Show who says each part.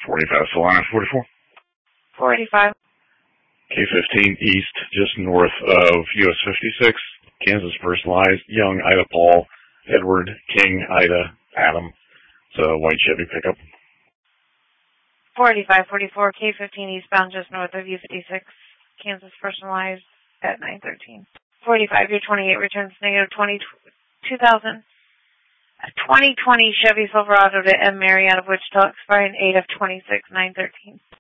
Speaker 1: 45 Solana 44.
Speaker 2: 485.
Speaker 1: K15 East, just north of US 56. Kansas personalized. Young, Ida Paul, Edward, King, Ida, Adam. It's a white Chevy pickup.
Speaker 2: 485, 44, K15 eastbound just north of U56. Kansas personalized at 913. 45, your 28 returns negative 2000. A 2020 Chevy Silverado to M. Mary out of Wichita, expiring 8 of 26, 913.